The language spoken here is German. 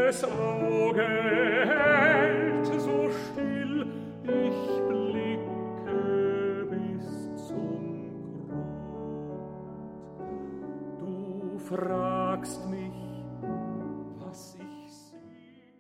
Deines Auge hält so still, ich blicke bis zum Grund. Du fragst mich,